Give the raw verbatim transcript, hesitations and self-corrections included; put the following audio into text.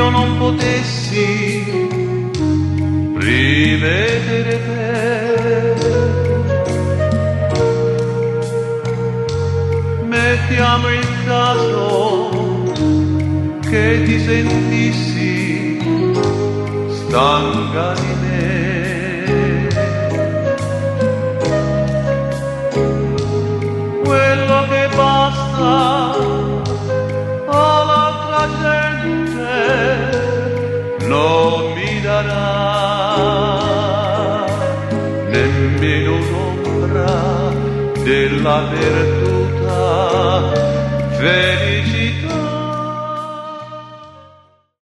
io non potessi rivedere te. Mettiamo il caso che ti sentissi stanca di me. Quello che basta all'altra gente non mi darà nemmeno un'ombra della perduta felice.